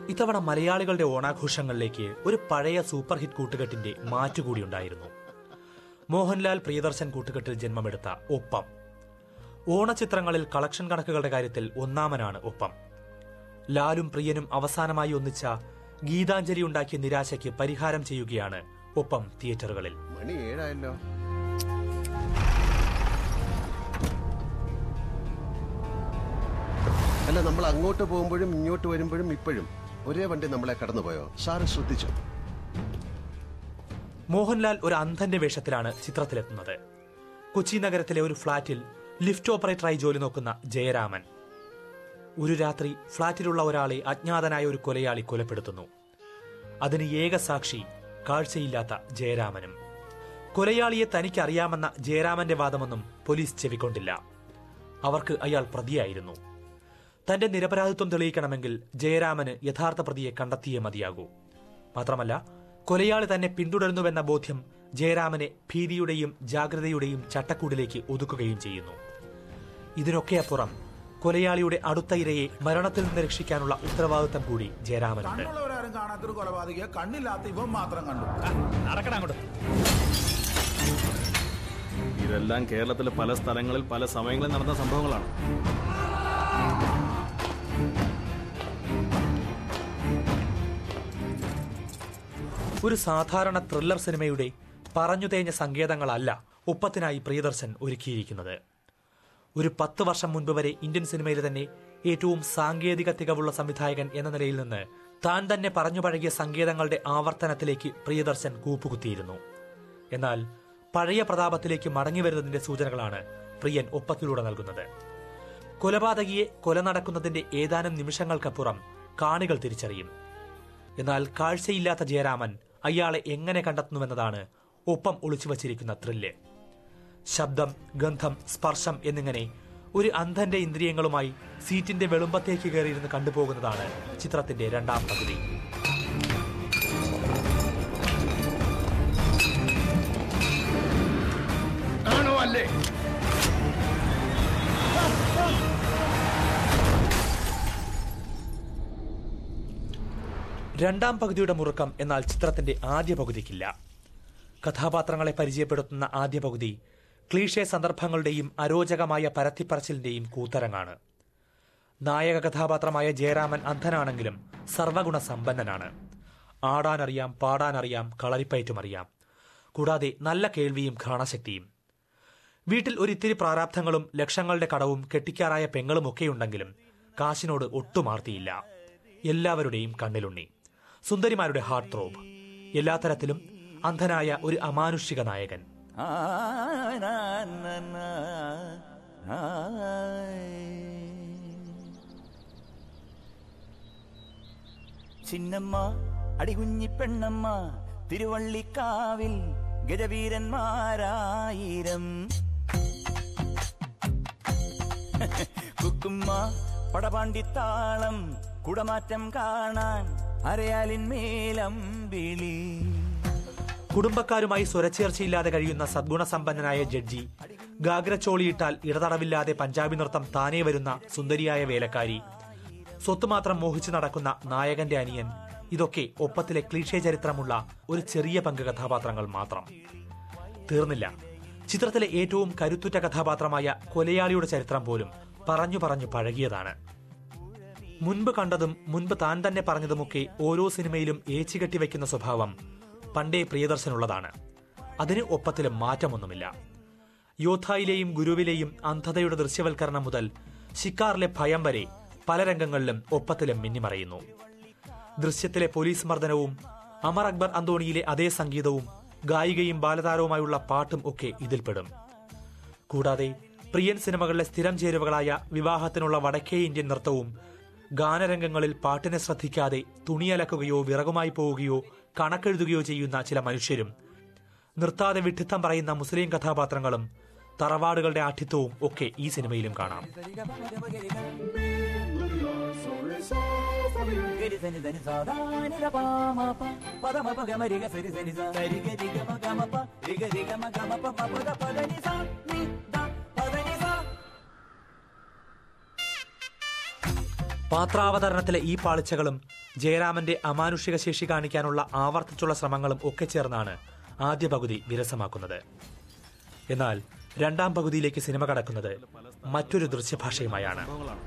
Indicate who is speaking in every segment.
Speaker 1: ഇത്തവണ മലയാളികളുടെ ഓണാഘോഷങ്ങളിലേക്ക് ഒരു പഴയ സൂപ്പർ ഹിറ്റ് കൂട്ടുകെട്ടിന്റെ മാറ്റുകൂടി ഉണ്ടായിരുന്നു. മോഹൻലാൽ പ്രിയദർശൻ കൂട്ടുകെട്ടിൽ ജന്മമെടുത്ത ഒപ്പം. ഓണചിത്രങ്ങളിൽ കളക്ഷൻ കണക്കുകളുടെ കാര്യത്തിൽ ഒന്നാമനാണ് ഒപ്പം. ലാലും പ്രിയനും അവസാനമായി ഒന്നിച്ച ഗീതാഞ്ജലി ഉണ്ടാക്കിയ നിരാശയ്ക്ക് പരിഹാരം ചെയ്യുകയാണ് ഒപ്പം തിയേറ്ററുകളിൽ.
Speaker 2: അല്ല, നമ്മൾ അങ്ങോട്ട് പോകുമ്പോഴും ഇങ്ങോട്ട് വരുമ്പോഴും ഇപ്പോഴും ഒരേ വണ്ടി നമ്മളെ കടന്നുപോയോ? സാറ് ശ്രദ്ധിച്ചു?
Speaker 1: മോഹൻലാൽ ഒരു അന്ധന്റെ വേഷത്തിലാണ് ചിത്രത്തിലെത്തുന്നത്. കൊച്ചി നഗരത്തിലെ ഒരു ഫ്ളാറ്റിൽ ലിഫ്റ്റ് ഓപ്പറേറ്ററായി ജോലി നോക്കുന്ന ജയരാമൻ. ഒരു രാത്രി ഫ്ളാറ്റിലുള്ള ഒരാളെ അജ്ഞാതനായ ഒരു കൊലയാളി കൊലപ്പെടുത്തുന്നു. അതിന് ഏക സാക്ഷി കാഴ്ചയില്ലാത്ത ജയരാമനും. കൊലയാളിയെ തനിക്കറിയാമെന്ന ജയരാമന്റെ വാദമൊന്നും പോലീസ് ചെവിക്കൊണ്ടില്ല. അവർക്ക് അയാൾ പ്രതിയായിരുന്നു. തന്റെ നിരപരാധിത്വം തെളിയിക്കണമെങ്കിൽ ജയരാമന് യഥാർത്ഥ പ്രതിയെ കണ്ടെത്തിയേ മതിയാകൂ. മാത്രമല്ല, കൊലയാളി തന്നെ പിന്തുടരുന്നുവെന്ന ബോധ്യം ജയരാമനെ ഭീതിയുടെയും ജാഗ്രതയുടെയും ചട്ടക്കൂടിലേക്ക് ഒതുക്കുകയും ചെയ്യുന്നു. ഇതിനൊക്കെ അപ്പുറം കൊലയാളിയുടെ അടുത്ത ഇരയെ മരണത്തിൽ നിന്ന് രക്ഷിക്കാനുള്ള ഉത്തരവാദിത്തം കൂടി ജയരാമനുണ്ട്.
Speaker 3: ഇതെല്ലാം കേരളത്തിലെ പല സ്ഥലങ്ങളിൽ പല സമയങ്ങളിൽ നടന്ന സംഭവങ്ങളാണ്.
Speaker 1: ഒരു സാധാരണ ത്രില്ലർ സിനിമയുടെ പറഞ്ഞു തേഞ്ഞ സങ്കേതങ്ങളല്ല ഒപ്പത്തിനായി പ്രിയദർശൻ ഒരുക്കിയിരിക്കുന്നത്. ഒരു 10 വർഷം മുൻപ് വരെ ഇന്ത്യൻ സിനിമയിൽ തന്നെ ഏറ്റവും സാങ്കേതിക തികവുള്ള സംവിധായകൻ എന്ന നിലയിൽ നിന്ന് താൻ തന്നെ പറഞ്ഞു പഴകിയ സങ്കേതങ്ങളുടെ ആവർത്തനത്തിലേക്ക് പ്രിയദർശൻ കൂപ്പുകുത്തിയിരുന്നു. എന്നാൽ പഴയ പ്രതാപത്തിലേക്ക് മടങ്ങിവരുന്നതിന്റെ സൂചനകളാണ് പ്രിയൻ ഒപ്പത്തിലൂടെ നൽകുന്നത്. കൊലപാതകിയെ കൊല നടക്കുന്നതിന്റെ ഏതാനും നിമിഷങ്ങൾക്കപ്പുറം കാണികൾ തിരിച്ചറിയും. എന്നാൽ കാഴ്ചയില്ലാത്ത ജയരാമൻ അയാളെ എങ്ങനെ കണ്ടെത്തുന്നുവെന്നതാണ് ഒപ്പം ഒളിച്ചു വച്ചിരിക്കുന്ന ത്രില്ല്. ശബ്ദം, ഗന്ധം, സ്പർശം എന്നിങ്ങനെ ഒരു അന്ധന്റെ ഇന്ദ്രിയങ്ങളുമായി സീറ്റിന്റെ വെളുമ്പത്തേക്ക് കയറിയിരുന്ന് കണ്ടുപോകുന്നതാണ് ചിത്രത്തിന്റെ രണ്ടാം പകുതി. രണ്ടാം പകുതിയുടെ മുറുക്കം എന്നാൽ ചിത്രത്തിന്റെ ആദ്യ പകുതിക്കില്ല. കഥാപാത്രങ്ങളെ പരിചയപ്പെടുത്തുന്ന ആദ്യ പകുതി ക്ലീഷേ സന്ദർഭങ്ങളുടെയും അരോചകമായ പരത്തിപ്പറച്ചിലിന്റെയും കൂത്തരങ്ങാണ്. നായക കഥാപാത്രമായ ജയരാമൻ അന്ധനാണെങ്കിലും സർവഗുണ സമ്പന്നനാണ്. ആടാനറിയാം, പാടാനറിയാം, കളരിപ്പയറ്റുമറിയാം. കൂടാതെ നല്ല കേൾവിയും ഘ്രാണശക്തിയും. വീട്ടിൽ ഒരിത്തിരി പ്രാരാബ്ധങ്ങളും ലക്ഷങ്ങളുടെ കടവും കെട്ടിക്കാറായ പെങ്ങളുമൊക്കെയുണ്ടെങ്കിലും കാശിനോട് ഒട്ടുമാർത്തിയില്ല. എല്ലാവരുടെയും കണ്ണിലുണ്ണി, സുന്ദരിമാരുടെ ഹാർട്ട് ത്രോബ്. എല്ലാ തരത്തിലും അന്ധനായ ഒരു അമാനുഷിക നായകൻ.
Speaker 4: ചിന്നമ്മ അടികുഞ്ഞി പെണ്ണമ്മ തിരുവള്ളിക്കാവിൽ ഗജവീരന്മാരായിരം. കുക്കുമ്മ പടപാണ്ടിത്താളം കുടമാറ്റം കാണാൻ അരയാലിന്മേലമ്പിളി.
Speaker 1: കുടുംബക്കാരുമായി സ്വരച്ചേർച്ചയില്ലാതെ കഴിയുന്ന സദ്ഗുണസമ്പന്നനായ ജഡ്ജി, ഗാഗ്രച്ചോളിയിട്ടാൽ ഇടതടവില്ലാതെ പഞ്ചാബി നൃത്തം താനേ വരുന്ന സുന്ദരിയായ വേലക്കാരി, സ്വത്തുമാത്രം മോഹിച്ചു നടക്കുന്ന നായകന്റെ അനിയൻ, ഇതൊക്കെ ഒപ്പത്തിലെ ക്ലീഷേ ചരിത്രമുള്ള ഒരു ചെറിയ പങ്ക് കഥാപാത്രങ്ങൾ മാത്രം. തീർന്നില്ല, ചിത്രത്തിലെ ഏറ്റവും കരുത്തുറ്റ കഥാപാത്രമായ കൊലയാളിയുടെ ചരിത്രം പോലും പറഞ്ഞു പറഞ്ഞു പഴകിയതാണ്. മുൻപ് കണ്ടതും മുൻപ് താൻ തന്നെ പറഞ്ഞതുമൊക്കെ ഓരോ സിനിമയിലും ഏച്ചുകെട്ടി വയ്ക്കുന്ന സ്വഭാവം പണ്ടേ പ്രിയദർശനുള്ളതാണ്. അതിന് ഒപ്പത്തിലും മാറ്റമൊന്നുമില്ല. യോദ്ധായിലെയും ഗുരുവിലെയും അന്ധതയുടെ ദൃശ്യവൽക്കരണം മുതൽ ശിക്കാറിലെ ഭയം വരെ പല രംഗങ്ങളിലും ഒപ്പത്തിലും മിന്നിമറയുന്നു. ദൃശ്യത്തിലെ പോലീസ് മർദ്ദനവും അമർ അക്ബർ അന്തോണിയിലെ അതേ സംഗീതവും ഗായികയും ബാലതാരവുമായുള്ള പാട്ടും ഒക്കെ ഇതിൽപ്പെടും. കൂടാതെ പ്രിയൻ സിനിമകളിലെ സ്ഥിരം ചേരുവകളായ വിവാഹത്തിനുള്ള വടക്കേ ഇന്ത്യൻ നൃത്തവും ഗാനരംഗങ്ങളിൽ പാട്ടിനെ ശ്രദ്ധിക്കാതെ തുണിയലക്കുകയോ വിറകുമായി പോവുകയോ കണക്കെഴുതുകയോ ചെയ്യുന്ന ചില മനുഷ്യരും, നിർത്താതെ വിഡ്ഢിത്തം പറയുന്ന മുസ്ലിം കഥാപാത്രങ്ങളും തറവാടുകളുടെ ആഠിത്വവും ഒക്കെ ഈ സിനിമയിലും കാണാം. പാത്രാവതരണത്തിലെ ഈ പാളിച്ചകളും ജയരാമന്റെ അമാനുഷിക ശേഷി കാണിക്കാനുള്ള ആവർത്തിച്ചുള്ള ശ്രമങ്ങളും ഒക്കെ ചേർന്നാണ് ആദ്യ പകുതി വിരസമാക്കുന്നത്. എന്നാൽ രണ്ടാം പകുതിയിലേക്ക് സിനിമ കടക്കുന്നത് മറ്റൊരു ദൃശ്യഭാഷയുമായാണ്.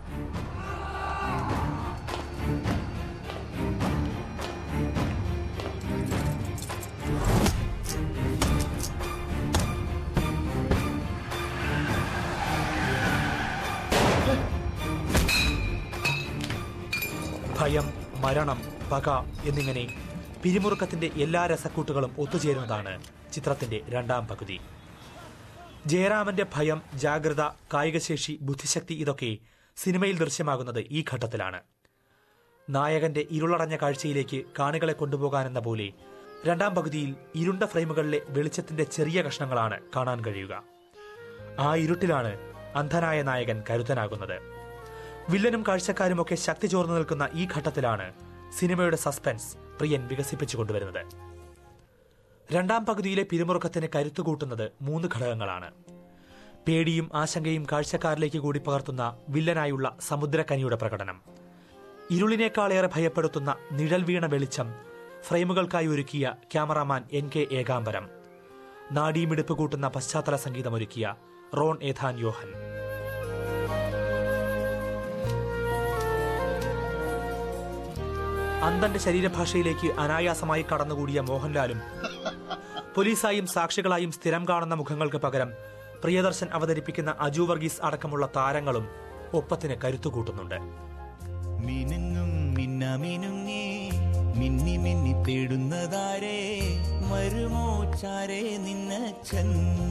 Speaker 1: ഭയം, മരണം, പക എന്നിങ്ങനെ പിരിമുറുക്കത്തിന്റെ എല്ലാ രസക്കൂട്ടുകളും ഒത്തുചേരുന്നതാണ് ചിത്രത്തിന്റെ രണ്ടാം പകുതി. ജയരാമന്റെ ഭയം, ജാഗ്രത, കായികശേഷി, ബുദ്ധിശക്തി ഇതൊക്കെ സിനിമയിൽ ദൃശ്യമാകുന്നത് ഈ ഘട്ടത്തിലാണ്. നായകന്റെ ഇരുളടഞ്ഞ കാഴ്ചയിലേക്ക് കാണികളെ കൊണ്ടുപോകാനെന്ന പോലെ രണ്ടാം പകുതിയിൽ ഇരുണ്ട ഫ്രെയിമുകളിലെ വെളിച്ചത്തിന്റെ ചെറിയ കഷ്ണങ്ങളാണ് കാണാൻ കഴിയുക. ആ ഇരുട്ടിലാണ് അന്ധനായ നായകൻ കരുത്തനാകുന്നത്. വില്ലനും കാഴ്ചക്കാരുമൊക്കെ ശക്തി ചോർന്നു നിൽക്കുന്ന ഈ ഘട്ടത്തിലാണ് സിനിമയുടെ സസ്പെൻസ് പ്രിയൻ വികസിപ്പിച്ചു കൊണ്ടുവരുന്നത്. രണ്ടാം പകുതിയിലെ പിരിമുറുക്കത്തിന് കരുത്തുകൂട്ടുന്നത് 3 ഘടകങ്ങളാണ്. പേടിയും ആശങ്കയും കാഴ്ചക്കാരിലേക്ക് കൂടി പകർത്തുന്ന വില്ലനായുള്ള സമുദ്രക്കനിയുടെ പ്രകടനം, ഇരുളിനേക്കാളേറെ ഭയപ്പെടുത്തുന്ന നിഴൽ വീണ വെളിച്ചം, ഫ്രെയിമുകൾക്കായി ഒരുക്കിയ ക്യാമറാമാൻ NK ഏകാംബരം, നാഡീമിടിപ്പ് കൂട്ടുന്ന പശ്ചാത്തല സംഗീതമൊരുക്കിയ റോൺ ഏഥാൻ യോഹൻ. അന്തന്റെ ശരീരഭാഷയിലേക്ക് അനായാസമായി കടന്നുകൂടിയ മോഹൻലാലും പോലീസായും സാക്ഷികളായും സ്ഥിരം കാണുന്ന മുഖങ്ങൾക്ക് പകരം പ്രിയദർശൻ അവതരിപ്പിക്കുന്ന അജു വർഗീസ് അടക്കമുള്ള താരങ്ങളും ഒപ്പത്തിന് കരുത്തുകൂട്ടുന്നുണ്ട്.
Speaker 4: മിനുങ്ങും മിന്നമിനുങ്ങി മിന്നി മിന്നി തേടുന്നതാരേ വരുമോ ചാരേ നിന്നച്ഛൻ.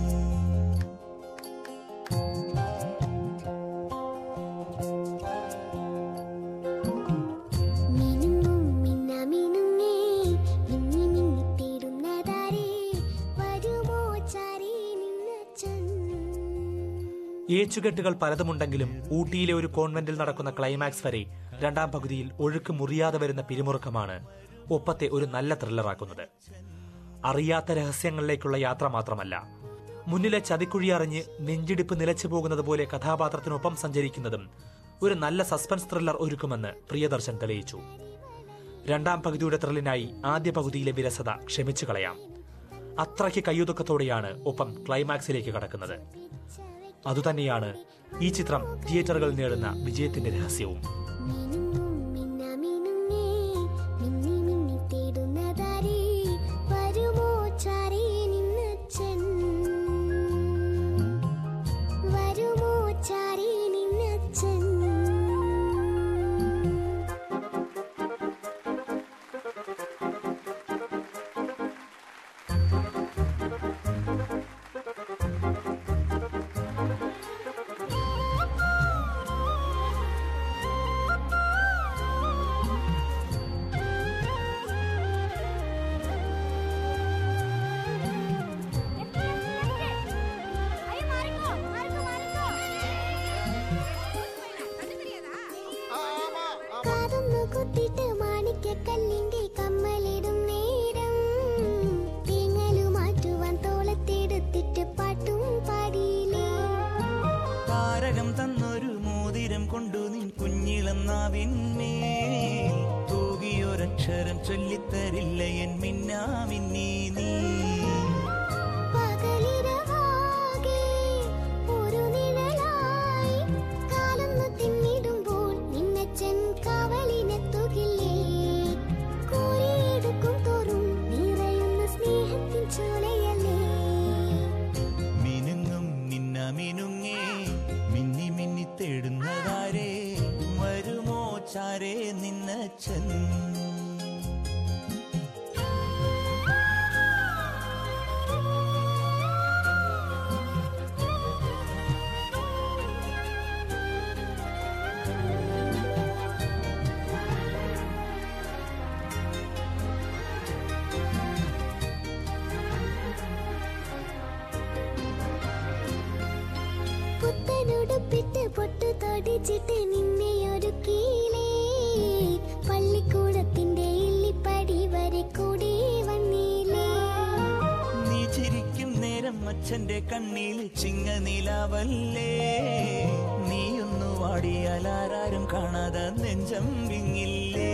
Speaker 1: ഏച്ചുകെട്ടുകൾ പലതുമുണ്ടെങ്കിലും ഊട്ടിയിലെ ഒരു കോൺവെന്റിൽ നടക്കുന്ന ക്ലൈമാക്സ് വരെ രണ്ടാം പകുതിയിൽ ഒഴുക്ക് മുറിയാതെ വരുന്ന പിരിമുറുക്കമാണ് ഒപ്പത്തെ ഒരു നല്ല ത്രില്ലറാക്കുന്നത്. അറിയാത്ത രഹസ്യങ്ങളിലേക്കുള്ള യാത്ര മാത്രമല്ല, മുന്നിലെ ചതിക്കുഴി അറിഞ്ഞ് നെഞ്ചിടിപ്പ് നിലച്ചു പോകുന്നത് പോലെ കഥാപാത്രത്തിനൊപ്പം സഞ്ചരിക്കുന്നതും ഒരു നല്ല സസ്പെൻസ് ത്രില്ലർ ഒരുക്കുമെന്ന് പ്രിയദർശൻ തെളിയിച്ചു. രണ്ടാം പകുതിയുടെ ത്രില്ലിനായി ആദ്യ പകുതിയിലെ വിരസത ക്ഷമിച്ചു കളയാം. അത്രയ്ക്ക് കയ്യൊതുക്കത്തോടെയാണ് ഒപ്പം ക്ലൈമാക്സിലേക്ക് കടക്കുന്നത്. അതുതന്നെയാണ് ഈ ചിത്രം തിയേറ്ററുകളിൽ നേടുന്ന വിജയത്തിന്റെ രഹസ്യവും.
Speaker 4: താരകം തന്നൊരു മോതിരം കൊണ്ടു നിൻ കുഞ്ഞിളം നാവിന്മേൽ തൂകിയൊരക്ഷരം ചൊല്ലിത്തരില്ല എൻ മിന്നാമിന്നീ നീ. മിനുങ്ങും മിന്നമിനുങ്ങേ മിന്നി മിന്നി തേടുന്നതാരേ വരുമോ ചാരേ നിന്നച്ഛൻ.
Speaker 5: പുത്തനുടുപ്പിട്ട് പൊട്ടു തൊടിച്ചിട്ട് നിന്നെയൊരുക്കീലേ പള്ളിക്കൂടത്തിന്റെ ഇല്ലിപ്പടി വരെ കൂടി വന്നീലേ.
Speaker 4: നീ ചിരിക്കും നേരം അച്ഛന്റെ കണ്ണിൽ ചിങ്ങനിലാവല്ലേ നീയൊന്നു വാടിയാലാരും കാണാതെ നെഞ്ചം വിങ്ങില്ലേ.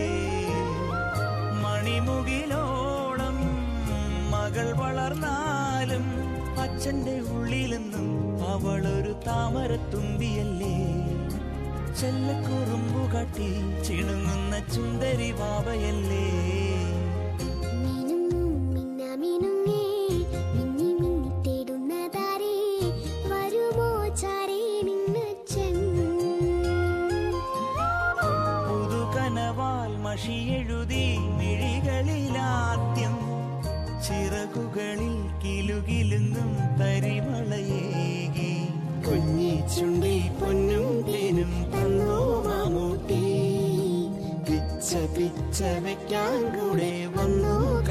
Speaker 4: മണിമുകിലോളം മകൾ വളർന്നാലും അച്ഛന്റെ ഉള്ളിലെന്നും അവളൊരു താമരത്തുമ്പിയല്ലേ. ചെല്ലക്കുറുമ്പു കാട്ടി ചിണുങ്ങുന്ന ചുന്ദരി വാവയല്ലേ. പുതുകനവാൽ മഷിയെഴുതി മിഴികളിലാദ്യം ചിറകുകളിൽ കിലുകിലുങ്ങും തരിമളയേകി. കുഞ്ഞി ചുണ്ടിൽ പൊന്നും തേനും തന്നോ മാമൂട്ടി. പിച്ച പിച്ച വെക്കാൻ കൂടെ വന്നോ